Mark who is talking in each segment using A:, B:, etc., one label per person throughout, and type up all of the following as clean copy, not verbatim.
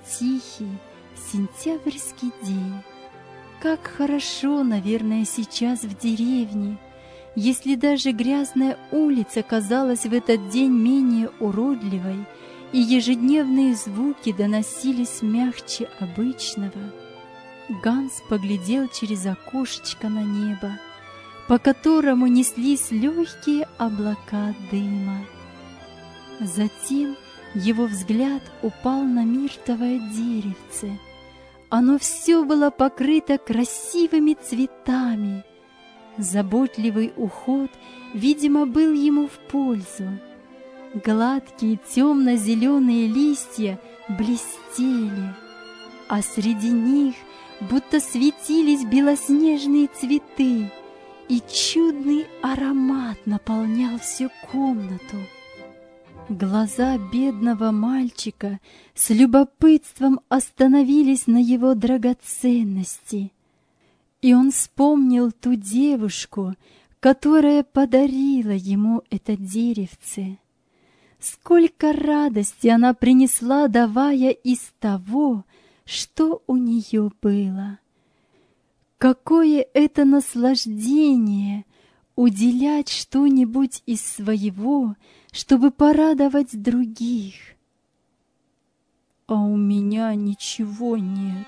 A: тихий сентябрьский день. Как хорошо, наверное, сейчас в деревне, если даже грязная улица казалась в этот день менее уродливой, и ежедневные звуки доносились мягче обычного. Ганс поглядел через окошечко на небо, по которому неслись легкие облака дыма. Затем его взгляд упал на миртовое деревце. Оно все было покрыто красивыми цветами. Заботливый уход, видимо, был ему в пользу. Гладкие темно-зеленые листья блестели, а среди них будто светились белоснежные цветы, и чудный аромат наполнял всю комнату. Глаза бедного мальчика с любопытством остановились на его драгоценности, и он вспомнил ту девушку, которая подарила ему это деревце. Сколько радости она принесла, давая из того, что у нее было. Какое это наслаждение уделять что-нибудь из своего, чтобы порадовать других. «А у меня ничего нет»,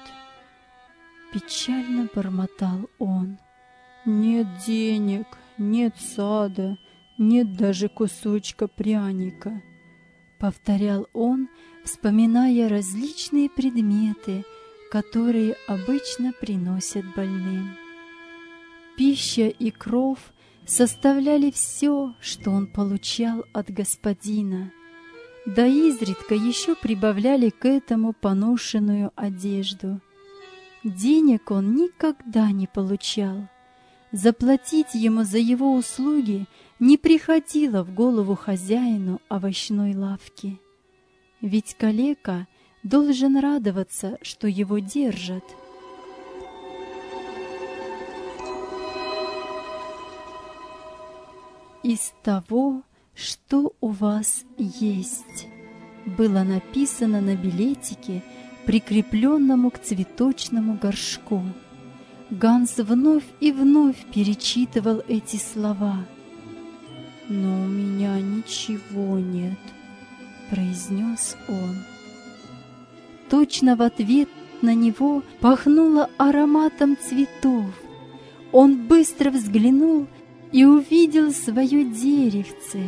A: — печально бормотал он. «Нет денег, нет сада, нет даже кусочка пряника», — повторял он, вспоминая различные предметы, которые обычно приносят больным. Пища и кров составляли все, что он получал от господина, да изредка еще прибавляли к этому поношенную одежду. Денег он никогда не получал. Заплатить ему за его услуги не приходило в голову хозяину овощной лавки. Ведь калека должен радоваться, что его держат. «Из того, что у вас есть», было написано на билетике, прикрепленному к цветочному горшку. Ганс вновь и вновь перечитывал эти слова. «Но у меня ничего нет», — произнес он. Точно в ответ на него пахнуло ароматом цветов. Он быстро взглянул и увидел свое деревце.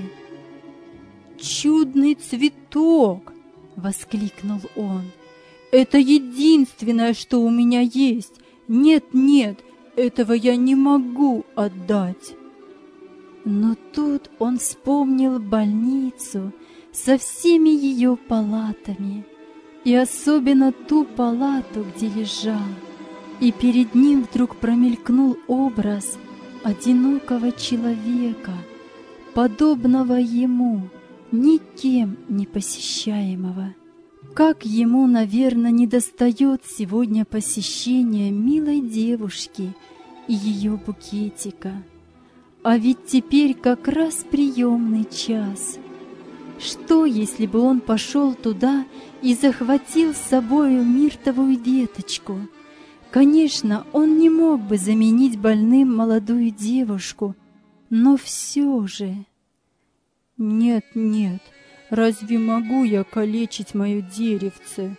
A: «Чудный цветок!» — воскликнул он. «Это единственное, что у меня есть. Нет, этого я не могу отдать». Но тут он вспомнил больницу со всеми ее палатами, и особенно ту палату, где лежал, и перед ним вдруг промелькнул образ одинокого человека, подобного ему, никем не посещаемого. Как ему, наверное, недостает сегодня посещения милой девушки и ее букетика. А ведь теперь как раз приемный час. Что, если бы он пошел туда и захватил с собою миртовую веточку? Конечно, он не мог бы заменить больным молодую девушку, но все же... «Нет, разве могу я калечить мое деревце?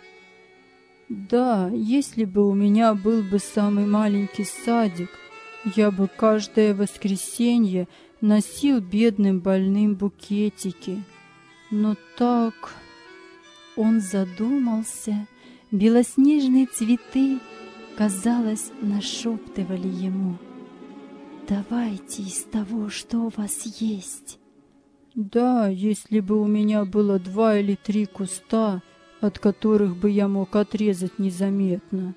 A: Да, если бы у меня был бы самый маленький садик, я бы каждое воскресенье носил бедным больным букетики. Но так...» Он задумался, белоснежные цветы, казалось, нашептывали ему: «Давайте из того, что у вас есть». «Да, если бы у меня было 2 или 3 куста, от которых бы я мог отрезать незаметно».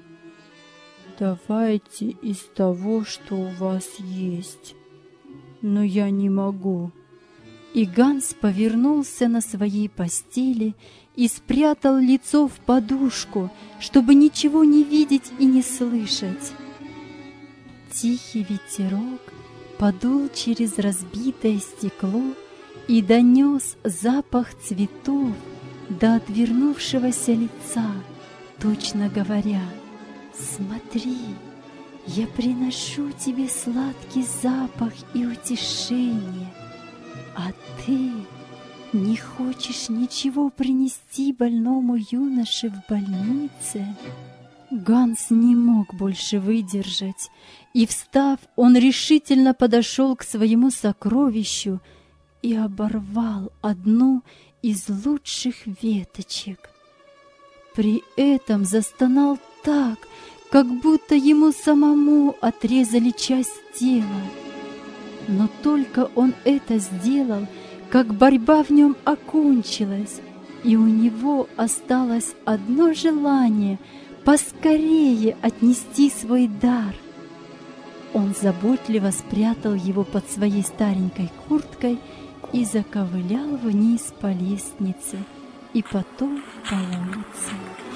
A: «Давайте из того, что у вас есть. Но я не могу». И Ганс повернулся на своей постели и спрятал лицо в подушку, чтобы ничего не видеть и не слышать. Тихий ветерок подул через разбитое стекло и донес запах цветов до отвернувшегося лица, точно говоря: «Смотри, я приношу тебе сладкий запах и утешение, а ты не хочешь ничего принести больному юноше в больнице?» Ганс не мог больше выдержать, и, встав, он решительно подошел к своему сокровищу и оборвал одну из лучших веточек. При этом застонал так, как будто ему самому отрезали часть тела. Но только он это сделал, как борьба в нем окончилась, и у него осталось одно желание — поскорее отнести свой дар. Он заботливо спрятал его под своей старенькой курткой и заковылял вниз по лестнице и потом по улице.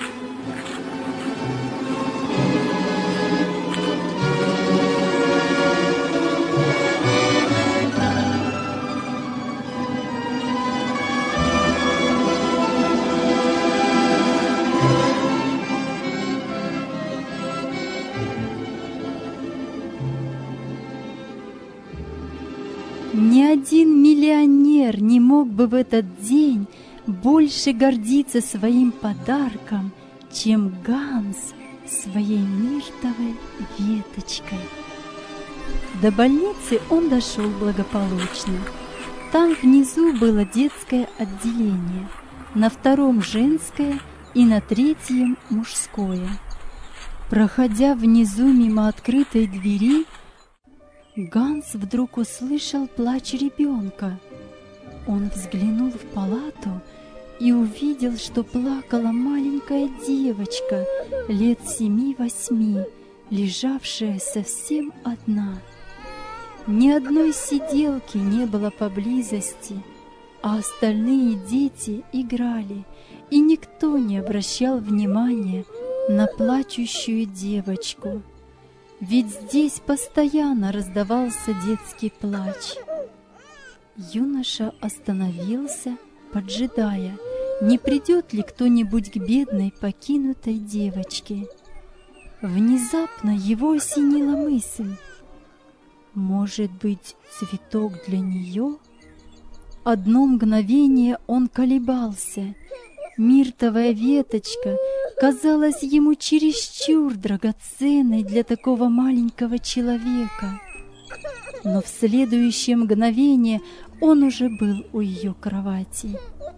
A: Ни один миллионер не мог бы в этот день больше гордиться своим подарком, чем Ганс своей миртовой веточкой. До больницы он дошел благополучно. Там внизу было детское отделение, на втором женское и на третьем мужское. Проходя внизу мимо открытой двери, Ганс вдруг услышал плач ребенка. Он взглянул в палату и увидел, что плакала маленькая девочка лет 7-8, лежавшая совсем одна. Ни одной сиделки не было поблизости, а остальные дети играли, и никто не обращал внимания на плачущую девочку. Ведь здесь постоянно раздавался детский плач. Юноша остановился, поджидая, не придет ли кто-нибудь к бедной покинутой девочке. Внезапно его осенила мысль: может быть, цветок для нее? Одно мгновение он колебался. Миртовая веточка казалась ему чересчур драгоценной для такого маленького человека. Но в следующее мгновение он уже был у ее кровати.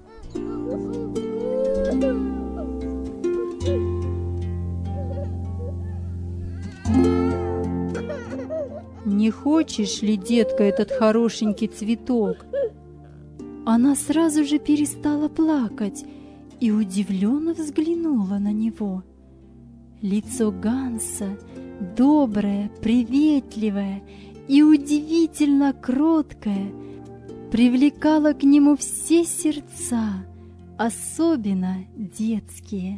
A: «Не хочешь ли, детка, этот хорошенький цветок?» Она сразу же перестала плакать и удивленно взглянула на него. Лицо Ганса, доброе, приветливое и удивительно кроткое, привлекало к нему все сердца, особенно детские.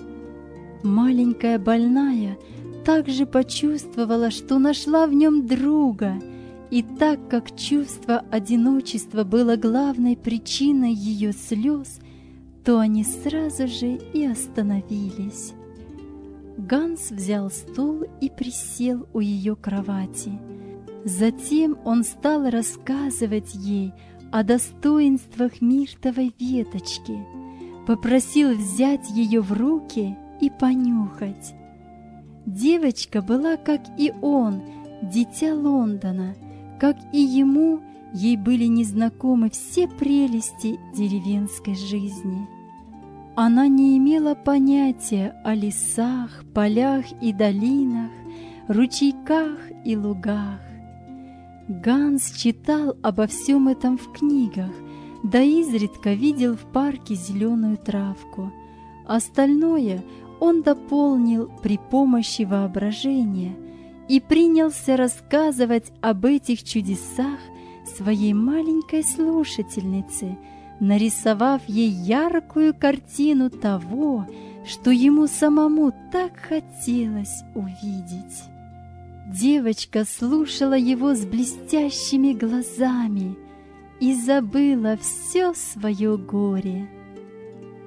A: Маленькая больная также почувствовала, что нашла в нем друга, и так как чувство одиночества было главной причиной ее слез, то они сразу же и остановились. Ганс взял стул и присел у ее кровати. Затем он стал рассказывать ей о достоинствах миртовой веточки, попросил взять ее в руки и понюхать. Девочка была, как и он, дитя Лондона, как и ему, ей были незнакомы все прелести деревенской жизни. Она не имела понятия о лесах, полях и долинах, ручейках и лугах. Ганс читал обо всем этом в книгах, да изредка видел в парке зеленую травку. Остальное он дополнил при помощи воображения и принялся рассказывать об этих чудесах своей маленькой слушательнице, нарисовав ей яркую картину того, что ему самому так хотелось увидеть. Девочка слушала его с блестящими глазами и забыла все свое горе.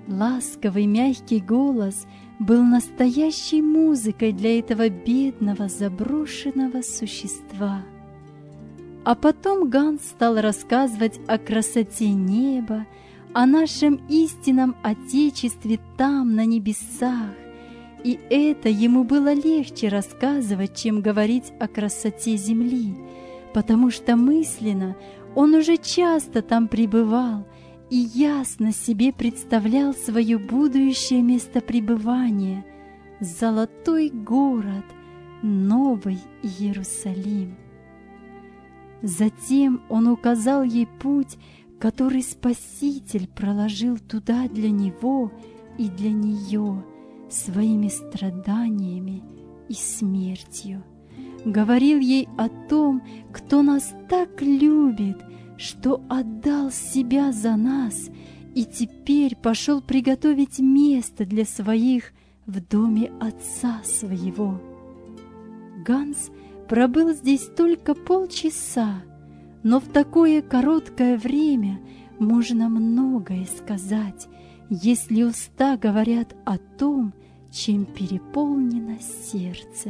A: Ласковый мягкий голос был настоящей музыкой для этого бедного заброшенного существа. А потом Ганс стал рассказывать о красоте неба, о нашем истинном Отечестве там, на небесах. И это ему было легче рассказывать, чем говорить о красоте земли, потому что мысленно он уже часто там пребывал и ясно себе представлял свое будущее место пребывания — золотой город, Новый Иерусалим. Затем он указал ей путь, который Спаситель проложил туда для него и для нее своими страданиями и смертью. Говорил ей о том, кто нас так любит, что отдал себя за нас и теперь пошел приготовить место для своих в доме Отца Своего. Ганс пробыл здесь только полчаса, но в такое короткое время можно многое сказать, если уста говорят о том, чем переполнено сердце.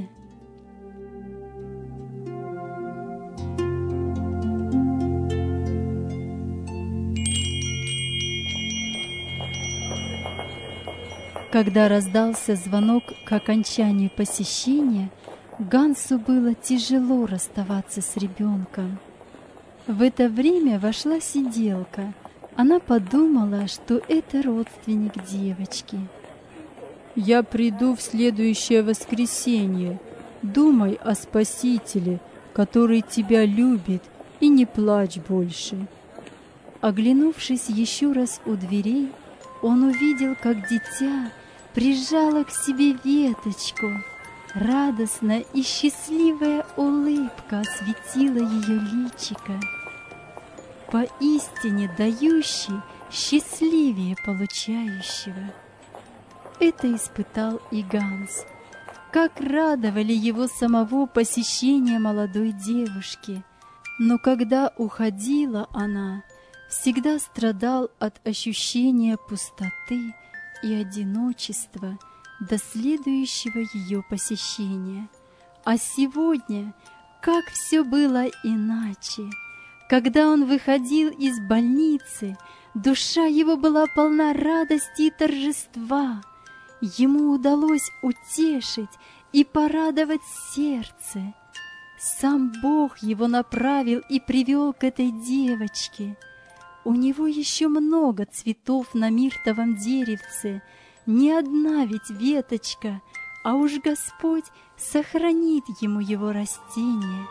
A: Когда раздался звонок к окончанию посещения, Гансу было тяжело расставаться с ребенком. В это время вошла сиделка. Она подумала, что это родственник девочки. «Я приду в следующее воскресенье. Думай о Спасителе, который тебя любит, и не плачь больше». Оглянувшись еще раз у дверей, он увидел, как дитя прижало к себе веточку. Радостная и счастливая улыбка осветила ее личико. Поистине дающий счастливее получающего. Это испытал и Ганс. Как радовали его самого посещения молодой девушки. Но когда уходила она, всегда страдал от ощущения пустоты и одиночества до следующего ее посещения. А сегодня, как все было иначе. Когда он выходил из больницы, душа его была полна радости и торжества. Ему удалось утешить и порадовать сердце. Сам Бог его направил и привел к этой девочке. У него еще много цветов на миртовом деревце, не одна ведь веточка, а уж Господь сохранит ему его растение.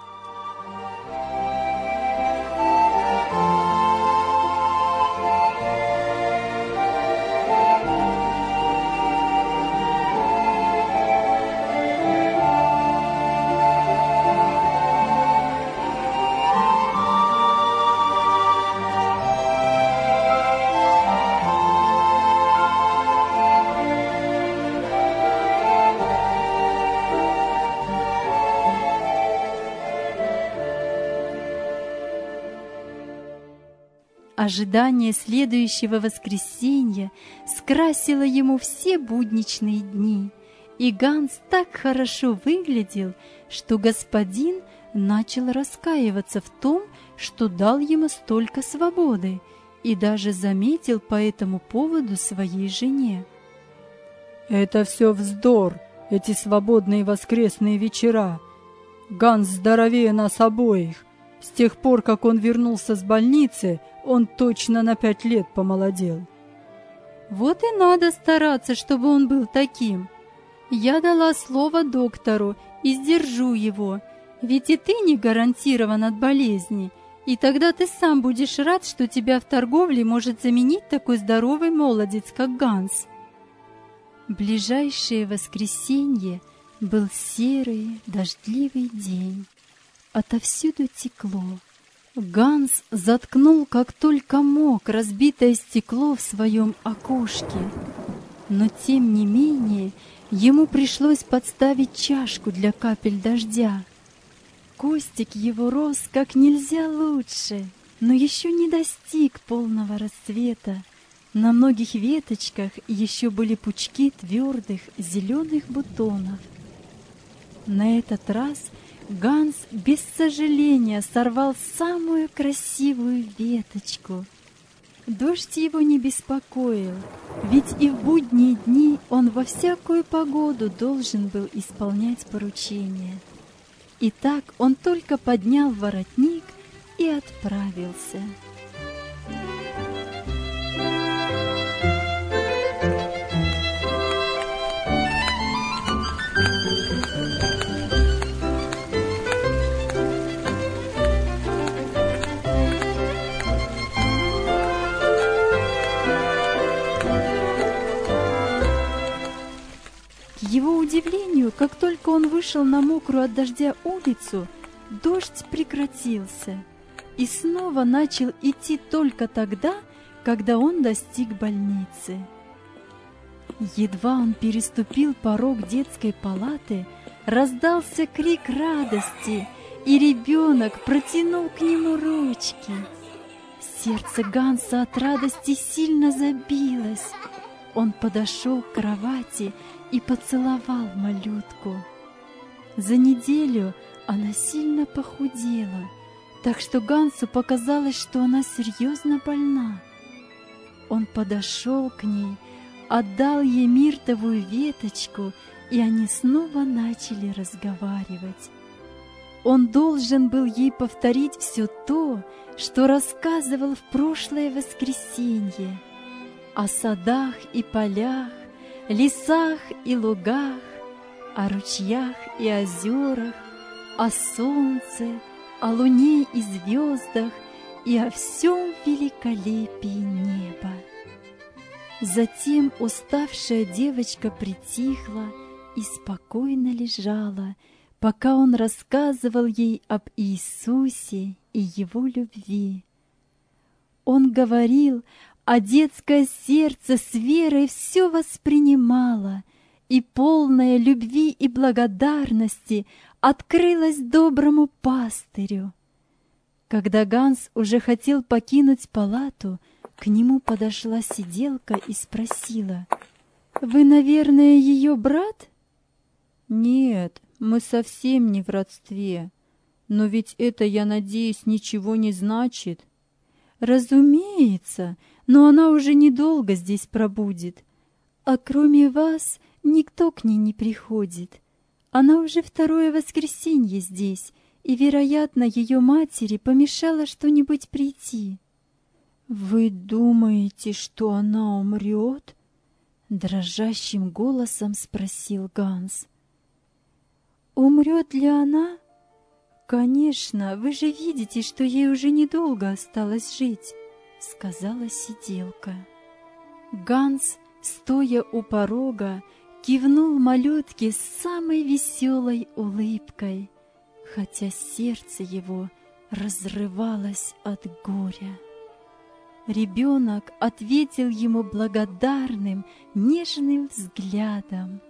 A: Ожидание следующего воскресенья скрасило ему все будничные дни, и Ганс так хорошо выглядел, что господин начал раскаиваться в том, что дал ему столько свободы, и даже заметил по этому поводу своей жене.
B: «Это все вздор, эти свободные воскресные вечера. Ганс здоровее нас обоих. С тех пор, как он вернулся с больницы, он точно на 5 лет помолодел».
A: Вот и надо стараться, чтобы он был таким. Я дала слово доктору и сдержу его, ведь и ты не гарантирован от болезни, и тогда ты сам будешь рад, что тебя в торговле может заменить такой здоровый молодец, как Ганс. Ближайшее воскресенье был серый, дождливый день. Отовсюду текло. Ганс заткнул как только мог разбитое стекло в своем окошке. Но тем не менее ему пришлось подставить чашку для капель дождя. Кустик его рос как нельзя лучше, но еще не достиг полного расцвета. На многих веточках еще были пучки твердых зеленых бутонов. На этот раз Ганс без сожаления сорвал самую красивую веточку. Дождь его не беспокоил, ведь и в будние дни он во всякую погоду должен был исполнять поручения. Итак, он только поднял воротник и отправился. К его удивлению, как только он вышел на мокрую от дождя улицу, дождь прекратился и снова начал идти только тогда, когда он достиг больницы. Едва он переступил порог детской палаты, раздался крик радости, и ребенок протянул к нему ручки. Сердце Ганса от радости сильно забилось. Он подошел к кровати и поцеловал малютку. За неделю она сильно похудела, так что Гансу показалось, что она серьезно больна. Он подошел к ней, отдал ей миртовую веточку, и они снова начали разговаривать. Он должен был ей повторить все то, что рассказывал в прошлое воскресенье, о садах и полях, лесах и лугах, о ручьях и озерах, о солнце, о луне и звездах и о всем великолепии неба. Затем уставшая девочка притихла и спокойно лежала, пока он рассказывал ей об Иисусе и Его любви. Он говорил, а детское сердце с верой все воспринимало, и полное любви и благодарности открылось доброму пастырю. Когда Ганс уже хотел покинуть палату, к нему подошла сиделка и спросила: «Вы, наверное, ее брат?»
B: «Нет, мы совсем не в родстве. Но ведь это, я надеюсь, ничего не значит».
A: «Разумеется, но она уже недолго здесь пробудет. А кроме вас никто к ней не приходит. Она уже второе воскресенье здесь, и, вероятно, ее матери помешало что-нибудь прийти».
B: «Вы думаете, что она умрет?» — дрожащим голосом спросил Ганс.
A: «Умрет ли она? Конечно, вы же видите, что ей уже недолго осталось жить», — сказала сиделка. Ганс, стоя у порога, кивнул малютке с самой веселой улыбкой, хотя сердце его разрывалось от горя. Ребенок ответил ему благодарным, нежным взглядом.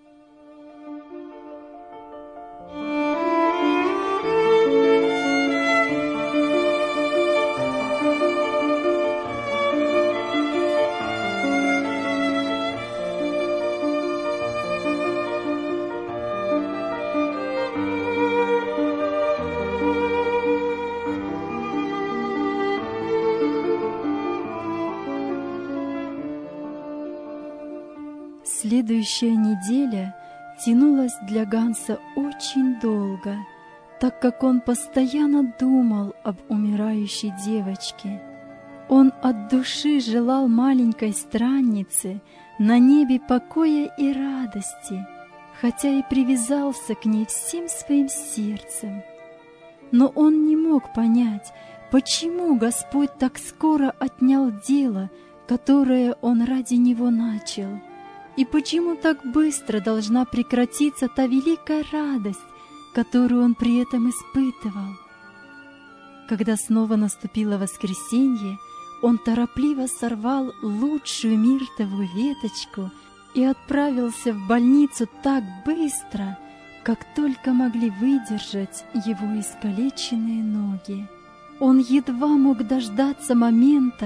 A: Следующая неделя тянулась для Ганса очень долго, так как он постоянно думал об умирающей девочке. Он от души желал маленькой страннице на небе покоя и радости, хотя и привязался к ней всем своим сердцем. Но он не мог понять, почему Господь так скоро отнял дело, которое Он ради него начал. И почему так быстро должна прекратиться та великая радость, которую он при этом испытывал? Когда снова наступило воскресенье, он торопливо сорвал лучшую миртовую веточку и отправился в больницу так быстро, как только могли выдержать его искалеченные ноги. Он едва мог дождаться момента,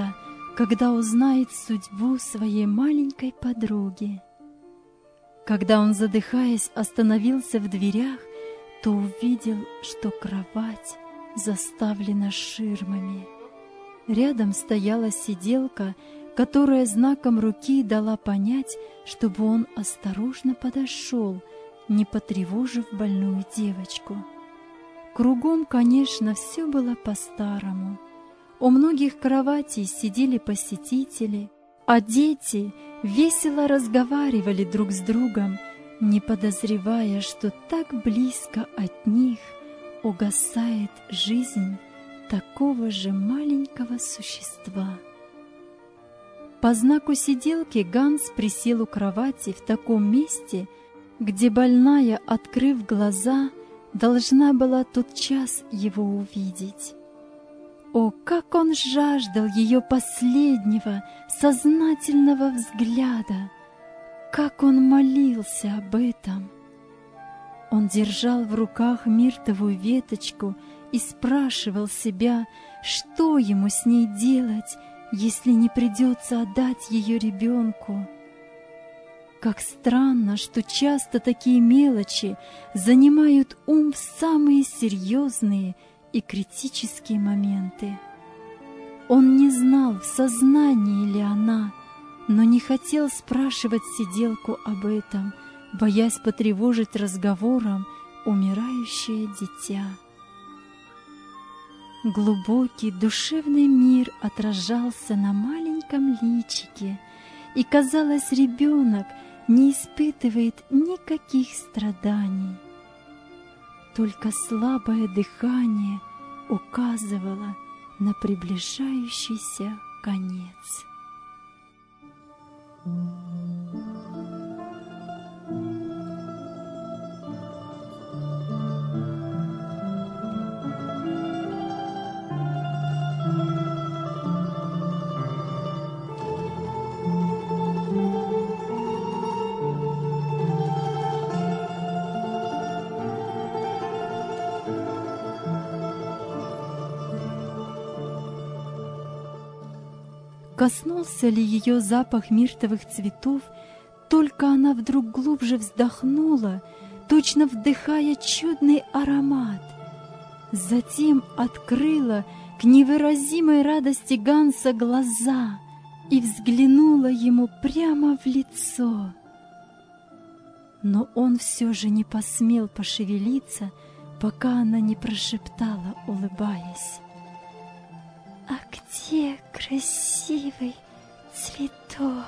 A: когда узнает судьбу своей маленькой подруги. Когда он, задыхаясь, остановился в дверях, то увидел, что кровать заставлена ширмами. Рядом стояла сиделка, которая знаком руки дала понять, чтобы он осторожно подошел, не потревожив больную девочку. Кругом, конечно, все было по-старому. У многих кроватей сидели посетители, а дети весело разговаривали друг с другом, не подозревая, что так близко от них угасает жизнь такого же маленького существа. По знаку сиделки Ганс присел у кровати в таком месте, где больная, открыв глаза, должна была тотчас его увидеть. О, как он жаждал ее последнего, сознательного взгляда! Как он молился об этом! Он держал в руках миртовую веточку и спрашивал себя, что ему с ней делать, если не придется отдать ее ребенку. Как странно, что часто такие мелочи занимают ум в самые серьезные и критические моменты. Он не знал, в сознании ли она, но не хотел спрашивать сиделку об этом, боясь потревожить разговором умирающее дитя. Глубокий душевный мир отражался на маленьком личике, и, казалось, ребенок не испытывает никаких страданий. Только слабое дыхание указывало на приближающийся конец. Коснулся ли ее запах миртовых цветов, только она вдруг глубже вздохнула, точно вдыхая чудный аромат. Затем открыла к невыразимой радости Ганса глаза и взглянула ему прямо в лицо. Но он все же не посмел пошевелиться, пока она не прошептала, улыбаясь: «А где красивый цветок?»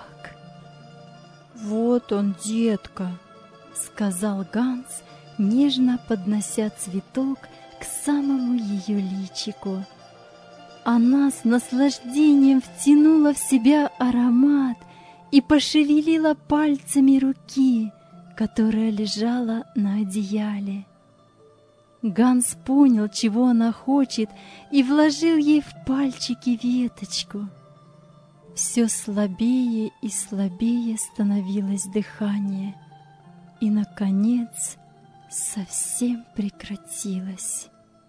B: «Вот он, детка»,
A: — сказал Ганс, нежно поднося цветок к самому ее личику. Она с наслаждением втянула в себя аромат и пошевелила пальцами руки, которая лежала на одеяле. Ганс понял, чего она хочет, и вложил ей в пальчики веточку. Все слабее и слабее становилось дыхание, и, наконец, совсем прекратилось.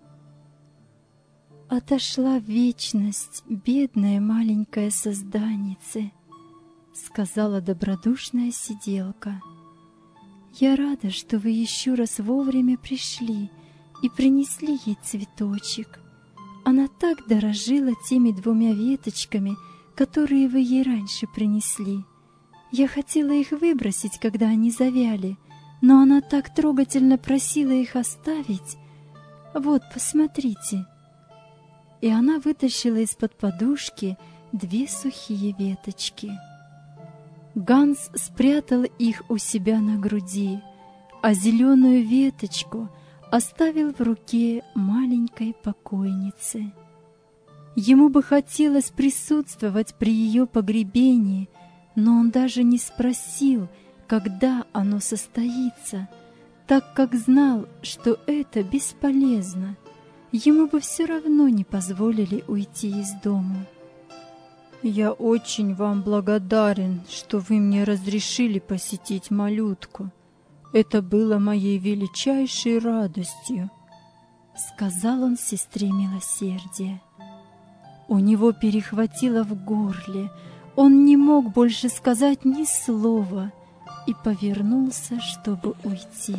A: «Отошла в вечность бедное маленькое созданице», — сказала добродушная сиделка. «Я рада, что вы еще раз вовремя пришли и принесли ей цветочек. Она так дорожила теми 2 веточками, которые вы ей раньше принесли. Я хотела их выбросить, когда они завяли, но она так трогательно просила их оставить. Вот, посмотрите». И она вытащила из-под подушки 2 сухие веточки. Ганс спрятал их у себя на груди, а зеленую веточку оставил в руке маленькой покойницы. Ему бы хотелось присутствовать при ее погребении, но он даже не спросил, когда оно состоится, так как знал, что это бесполезно. Ему бы все равно не позволили уйти из дома.
B: «Я очень вам благодарен, что вы мне разрешили посетить малютку. Это было моей величайшей радостью», —
A: сказал он сестре милосердия. У него перехватило в горле, он не мог больше сказать ни слова и повернулся, чтобы уйти.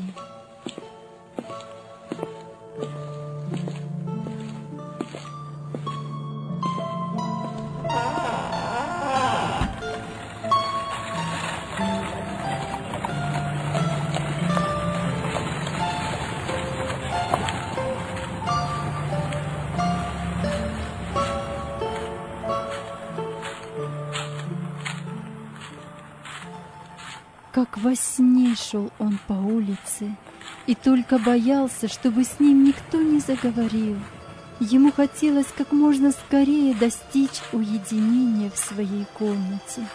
A: Как во сне шел он по улице и только боялся, чтобы с ним никто не заговорил. Ему хотелось как можно скорее достичь уединения в своей комнате.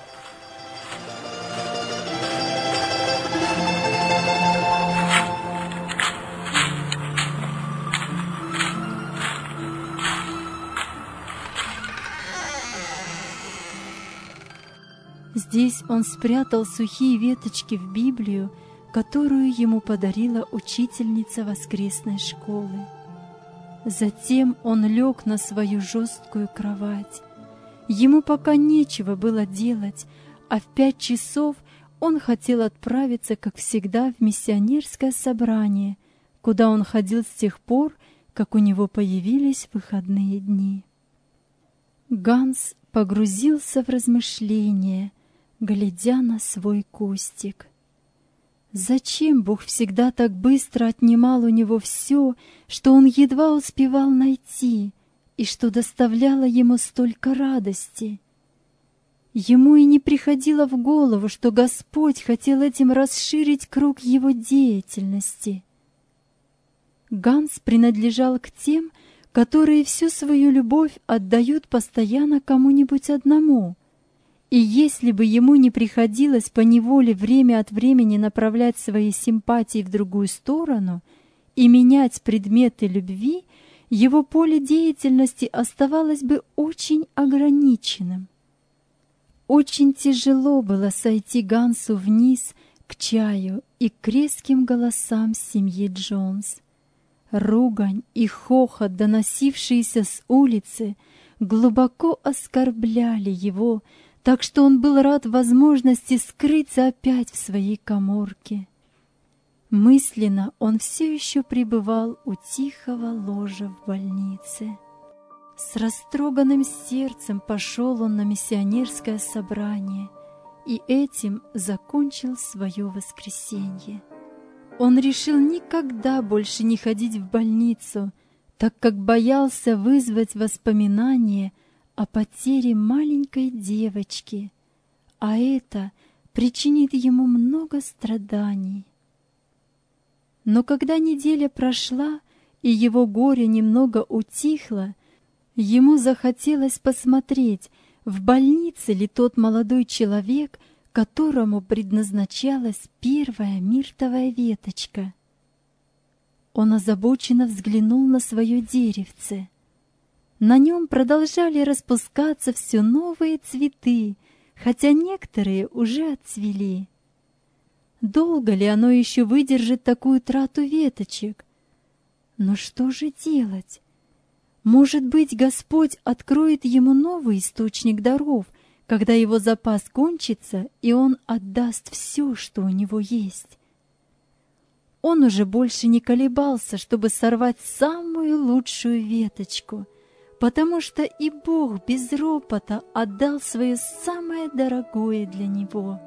A: Здесь он спрятал сухие веточки в Библию, которую ему подарила учительница воскресной школы. Затем он лег на свою жесткую кровать. Ему пока нечего было делать, а в 5 часов он хотел отправиться, как всегда, в миссионерское собрание, куда он ходил с тех пор, как у него появились выходные дни. Ганс погрузился в размышления, глядя на свой кустик. Зачем Бог всегда так быстро отнимал у него все, что он едва успевал найти, и что доставляло ему столько радости? Ему и не приходило в голову, что Господь хотел этим расширить круг его деятельности. Ганс принадлежал к тем, которые всю свою любовь отдают постоянно кому-нибудь одному. И если бы ему не приходилось поневоле время от времени направлять свои симпатии в другую сторону и менять предметы любви, его поле деятельности оставалось бы очень ограниченным. Очень тяжело было сойти Гансу вниз к чаю и к резким голосам семьи Джонс. Ругань и хохот, доносившиеся с улицы, глубоко оскорбляли его, так что он был рад возможности скрыться опять в своей каморке. Мысленно он все еще пребывал у тихого ложа в больнице. С растроганным сердцем пошел он на миссионерское собрание и этим закончил свое воскресенье. Он решил никогда больше не ходить в больницу, так как боялся вызвать воспоминания о потере маленькой девочки, а это причинит ему много страданий. Но когда неделя прошла и его горе немного утихло, ему захотелось посмотреть, в больнице ли тот молодой человек, которому предназначалась первая миртовая веточка. Он озабоченно взглянул на свое деревце. На нем продолжали распускаться все новые цветы, хотя некоторые уже отцвели. Долго ли оно еще выдержит такую трату веточек? Но что же делать? Может быть, Господь откроет ему новый источник даров, когда его запас кончится, и он отдаст все, что у него есть. Он уже больше не колебался, чтобы сорвать самую лучшую веточку, потому что и Бог без ропота отдал свое самое дорогое для него.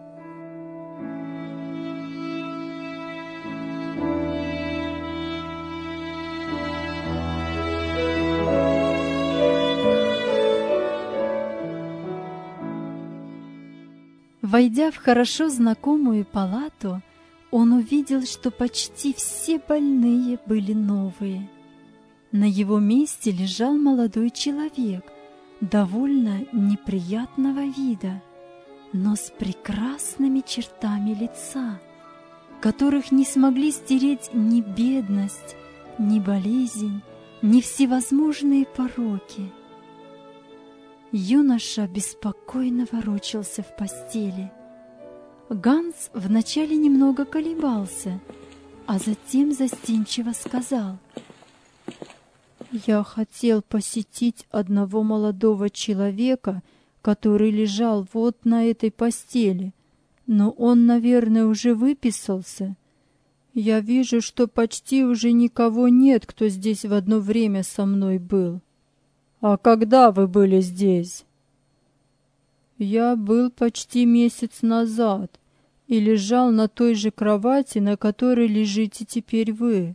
A: Войдя в хорошо знакомую палату, он увидел, что почти все больные были новые. На его месте лежал молодой человек, довольно неприятного вида, но с прекрасными чертами лица, которых не смогли стереть ни бедность, ни болезнь, ни всевозможные пороки. Юноша беспокойно ворочался в постели. Ганс вначале немного колебался, а затем застенчиво сказал: Я хотел посетить одного молодого человека, который лежал вот на этой постели, но он, наверное, уже выписался. Я вижу, что почти уже никого нет, кто здесь в одно время со мной был.
B: А когда вы были здесь?
A: Я был почти месяц назад и лежал на той же кровати, на которой лежите теперь вы.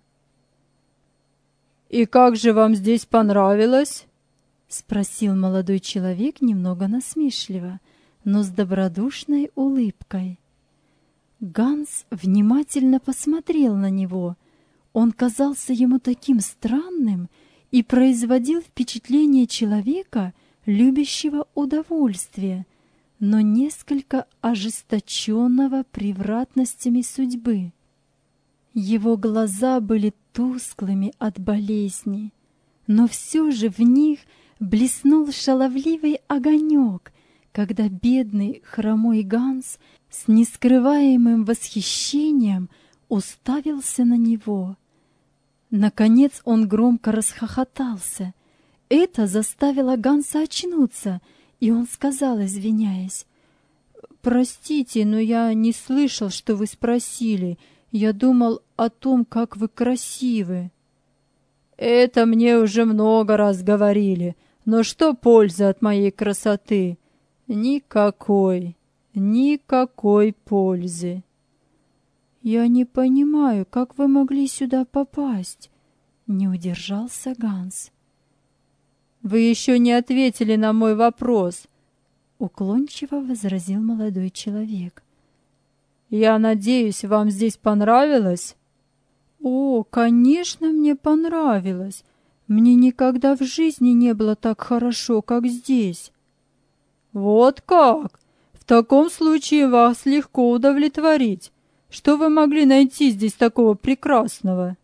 B: «И как же вам здесь понравилось?»
A: — спросил молодой человек немного насмешливо, но с добродушной улыбкой. Ганс внимательно посмотрел на него. Он казался ему таким странным и производил впечатление человека, любящего удовольствие, но несколько ожесточенного превратностями судьбы. Его глаза были тусклыми от болезни, но все же в них блеснул шаловливый огонек, когда бедный хромой Ганс с нескрываемым восхищением уставился на него. Наконец он громко расхохотался. Это заставило Ганса очнуться, и он сказал, извиняясь: «Простите, но я не слышал, что вы спросили. Я думал о том, как вы красивы».
B: «Это мне уже много раз говорили, но что пользы от моей красоты? Никакой, никакой пользы».
A: «Я не понимаю, как вы могли сюда попасть?» — не удержался Ганс.
B: «Вы еще не ответили на мой вопрос», —
A: уклончиво возразил молодой человек.
B: «Я надеюсь, вам здесь понравилось?»
A: «О, конечно, мне понравилось. Мне никогда в жизни не было так хорошо, как здесь».
B: «Вот как? В таком случае вас легко удовлетворить. Что вы могли найти здесь такого прекрасного?»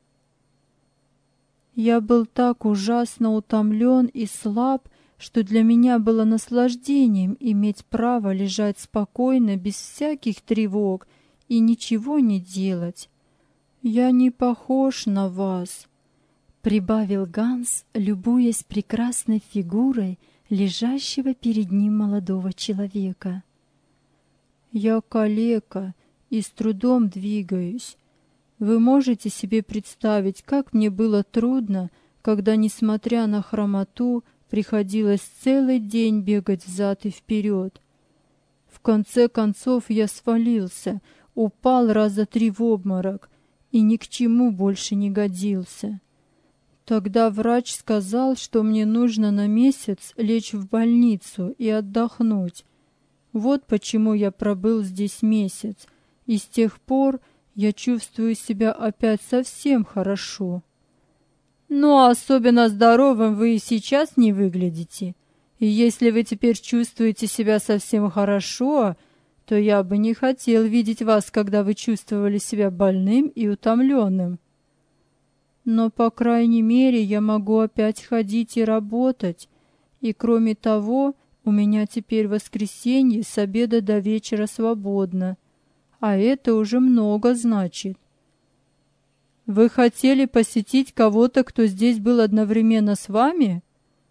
A: Я был так ужасно утомлен и слаб, что для меня было наслаждением иметь право лежать спокойно, без всяких тревог, и ничего не делать. Я не похож на вас, — прибавил Ганс, любуясь прекрасной фигурой лежащего перед ним молодого человека. Я калека и с трудом двигаюсь. Вы можете себе представить, как мне было трудно, когда, несмотря на хромоту, приходилось целый день бегать взад и вперед. В конце концов я свалился, упал раза 3 в обморок и ни к чему больше не годился. Тогда врач сказал, что мне нужно на месяц лечь в больницу и отдохнуть. Вот почему я пробыл здесь месяц, и с тех пор я чувствую себя опять совсем хорошо.
B: Но особенно здоровым вы и сейчас не выглядите. И если вы теперь чувствуете себя совсем хорошо, то я бы не хотел видеть вас, когда вы чувствовали себя больным и утомленным.
A: Но, по крайней мере, я могу опять ходить и работать. И, кроме того, у меня теперь воскресенье с обеда до вечера свободно. А это уже много значит.
B: Вы хотели посетить кого-то, кто здесь был одновременно с вами?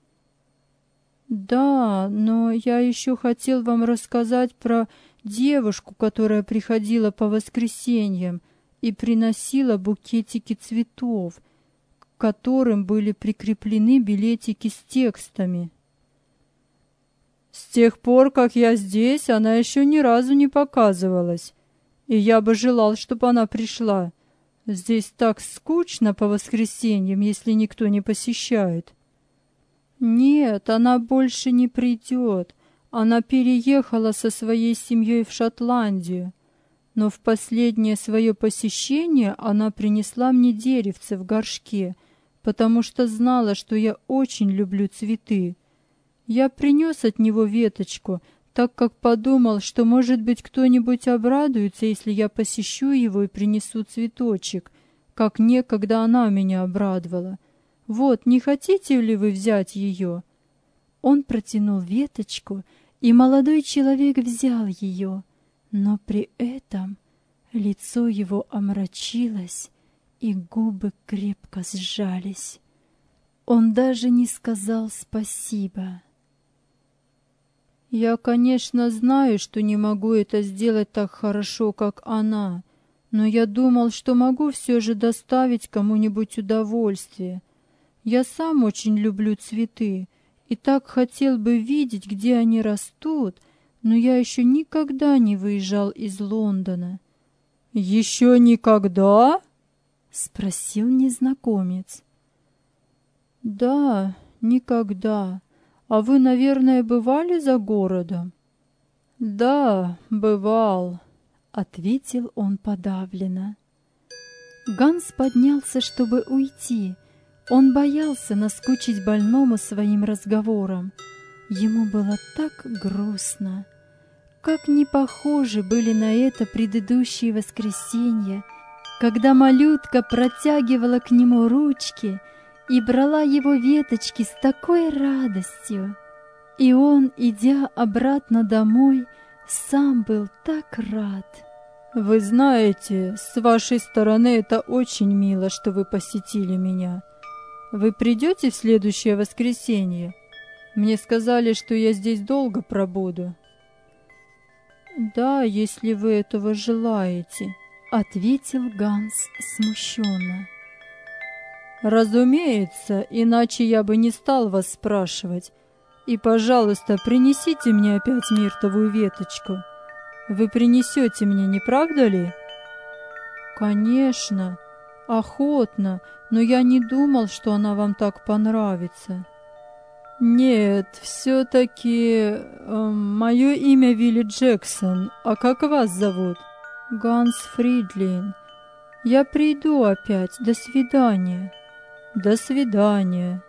A: Да, но я еще хотел вам рассказать про девушку, которая приходила по воскресеньям и приносила букетики цветов, к которым были прикреплены билетики с текстами.
B: С тех пор, как я здесь, она еще ни разу не показывалась, и я бы желал, чтобы она пришла. Здесь так скучно по воскресеньям, если никто не посещает.
A: Нет, она больше не придет. Она переехала со своей семьей в Шотландию. Но в последнее свое посещение она принесла мне деревце в горшке, потому что знала, что я очень люблю цветы. Я принес от него веточку, так как подумал, что, может быть, кто-нибудь обрадуется, если я посещу его и принесу цветочек, как некогда она меня обрадовала. Вот, не хотите ли вы взять ее?» Он протянул веточку, и молодой человек взял ее, но при этом лицо его омрачилось, и губы крепко сжались. Он даже не сказал спасибо.
B: Я, конечно, знаю, что не могу это сделать так хорошо, как она, но я думал, что могу все же доставить кому-нибудь удовольствие. Я сам очень люблю цветы и так хотел бы видеть, где они растут, но я еще никогда не выезжал из Лондона. «Еще никогда?» — спросил незнакомец. «Да, никогда. А вы, наверное, бывали за городом?» «Да, бывал», — ответил он подавленно.
A: Ганс поднялся, чтобы уйти. Он боялся наскучить больному своим разговором. Ему было так грустно. Как не похожи были на это предыдущие воскресенья, когда малютка протягивала к нему ручки и брала его веточки с такой радостью. И он, идя обратно домой, сам был так рад.
B: «Вы знаете, с вашей стороны это очень мило, что вы посетили меня. Вы придете в следующее воскресенье? Мне сказали, что я здесь долго пробуду». «Да, если вы этого желаете», — ответил Ганс смущенно. «Разумеется, иначе я бы не стал вас спрашивать. И, пожалуйста, принесите мне опять миртовую веточку. Вы принесете мне, не правда ли?» «Конечно, охотно, но я не думал, что она вам так понравится». «Нет, все-таки мое имя Вилли Джексон. А как вас зовут?» «Ганс Фридлин. Я приду опять. До свидания». «До свидания».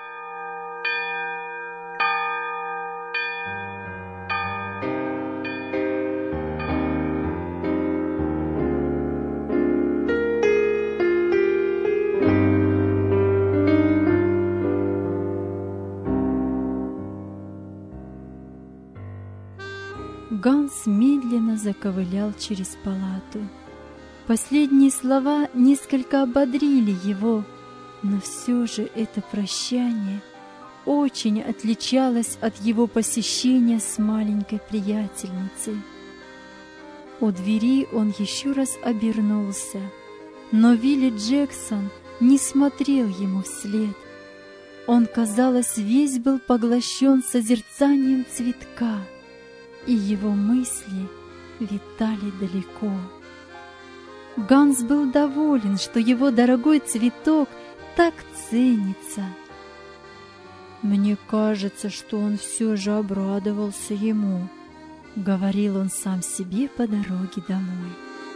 A: Ганс медленно заковылял через палату. Последние слова несколько ободрили его, но все же это прощание очень отличалось от его посещения с маленькой приятельницей. У двери он еще раз обернулся, но Вилли Джексон не смотрел ему вслед. Он, казалось, весь был поглощен созерцанием цветка, и его мысли витали далеко. Ганс был доволен, что его дорогой цветок так ценится.
B: «Мне кажется, что он все же обрадовался ему», — говорил он сам себе по дороге домой.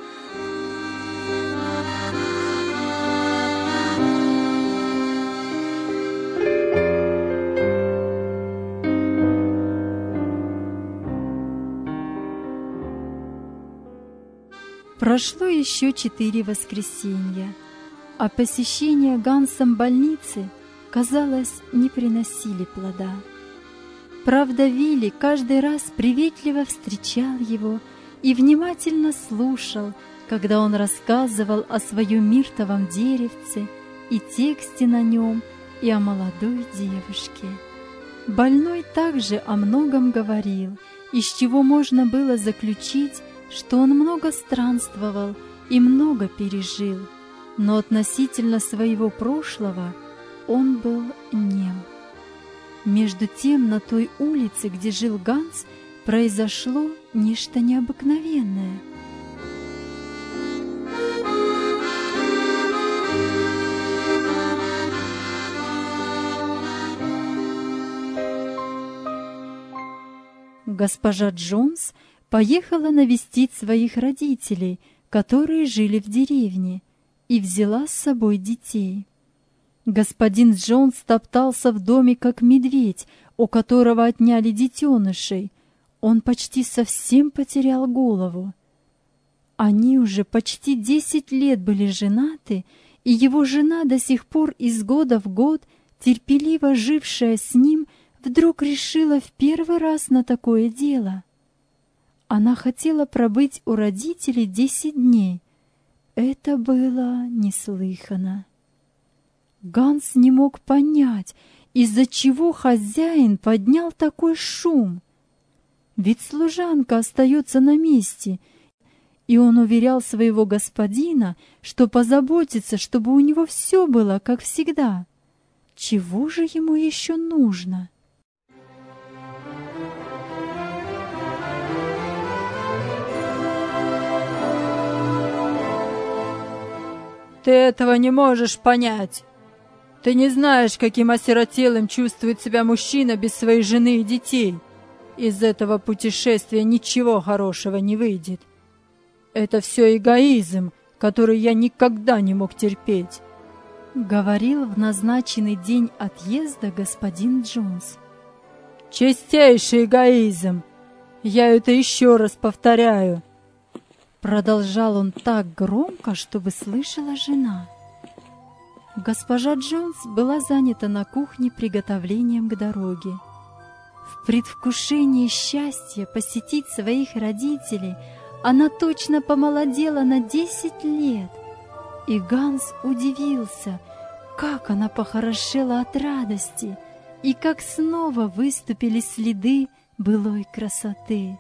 A: Прошло еще 4 воскресенья, а посещения Гансом больницы, казалось, не приносили плода. Правда, Вилли каждый раз приветливо встречал его и внимательно слушал, когда он рассказывал о своем миртовом деревце и тексте на нем, и о молодой девушке. Больной также о многом говорил, из чего можно было заключить, что он много странствовал и много пережил, но относительно своего прошлого он был нем. Между тем, на той улице, где жил Ганс, произошло нечто необыкновенное. Госпожа Джонс поехала навестить своих родителей, которые жили в деревне, и взяла с собой детей. Господин Джонс топтался в доме, как медведь, у которого отняли детенышей. Он почти совсем потерял голову. Они уже почти 10 лет были женаты, и его жена, до сих пор из года в год терпеливо жившая с ним, вдруг решила в первый раз на такое дело. Она хотела пробыть у родителей 10 дней. Это было неслыханно. Ганс не мог понять, из-за чего хозяин поднял такой шум. Ведь служанка остается на месте, и он уверял своего господина, что позаботится, чтобы у него все было, как всегда. Чего же ему еще нужно?
B: Ты этого не можешь понять. Ты не знаешь, каким осиротелым чувствует себя мужчина без своей жены и детей. Из этого путешествия ничего хорошего не выйдет. Это все эгоизм, который я никогда не мог терпеть.
A: Говорил в назначенный день отъезда господин Джонс.
B: Чистейший эгоизм. Я это еще раз повторяю.
A: Продолжал он так громко, чтобы слышала жена. Госпожа Джонс была занята на кухне приготовлением к дороге. В предвкушении счастья посетить своих родителей она точно помолодела на 10 лет. И Ганс удивился, как она похорошела от радости и как снова выступили следы былой красоты.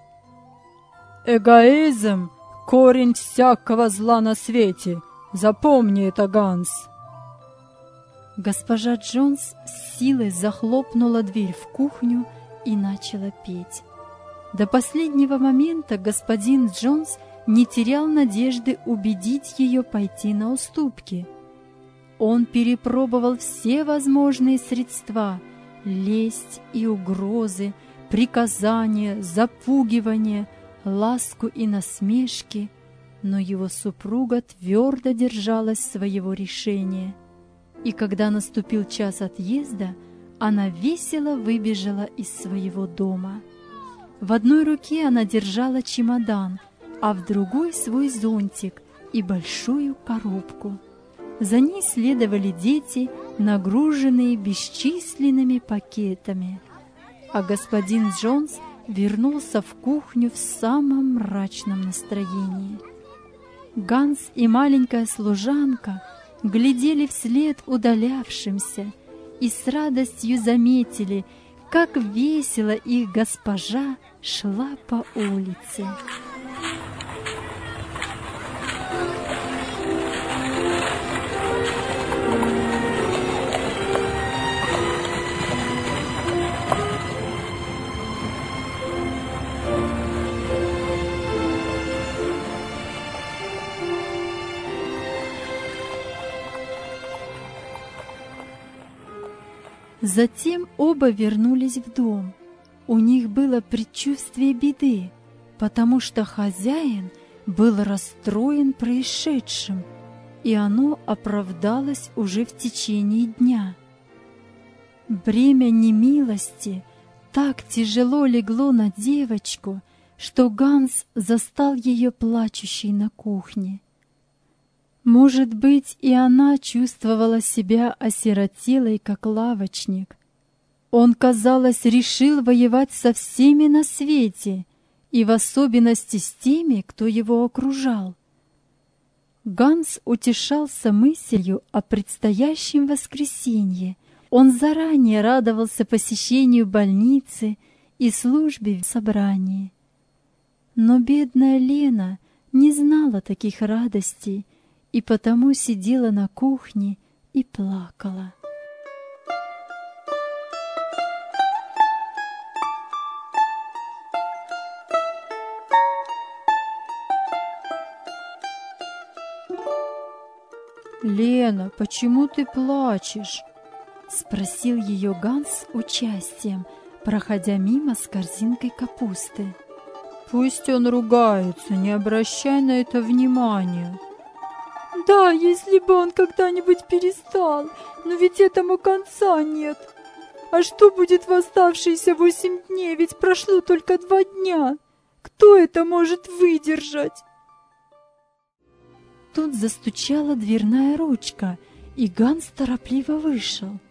B: Эгоизм — корень всякого зла на свете. Запомни это, Ганс.
A: Госпожа Джонс с силой захлопнула дверь в кухню и начала петь. До последнего момента господин Джонс не терял надежды убедить ее пойти на уступки. Он перепробовал все возможные средства — лесть и угрозы, приказания, запугивания, ласку и насмешки, но его супруга твердо держалась своего решения. И когда наступил час отъезда, она весело выбежала из своего дома. В одной руке она держала чемодан, а в другой свой зонтик и большую коробку. За ней следовали дети, нагруженные бесчисленными пакетами. А господин Джонс вернулся в кухню в самом мрачном настроении. Ганс и маленькая служанка глядели вслед удалявшимся и с радостью заметили, как весело их госпожа шла по улице. Затем оба вернулись в дом. У них было предчувствие беды, потому что хозяин был расстроен происшедшим, и оно оправдалось уже в течение дня. Бремя немилости так тяжело легло на девочку, что Ганс застал ее плачущей на кухне. Может быть, и она чувствовала себя осиротелой, как лавочник. Он, казалось, решил воевать со всеми на свете, и в особенности с теми, кто его окружал. Ганс утешался мыслью о предстоящем воскресенье. Он заранее радовался посещению больницы и службе в собрании. Но бедная Лена не знала таких радостей, и потому сидела на кухне и плакала.
B: «Лена, почему ты плачешь?»
A: — спросил ее Ганс с участием, проходя мимо с корзинкой капусты.
B: «Пусть он ругается, не обращай на это внимания».
C: Да, если бы он когда-нибудь перестал, но ведь этому конца нет. А что будет в оставшиеся 8 дней, ведь прошло только 2 дня. Кто это может выдержать?
A: Тут застучала дверная ручка, и Ганс торопливо вышел.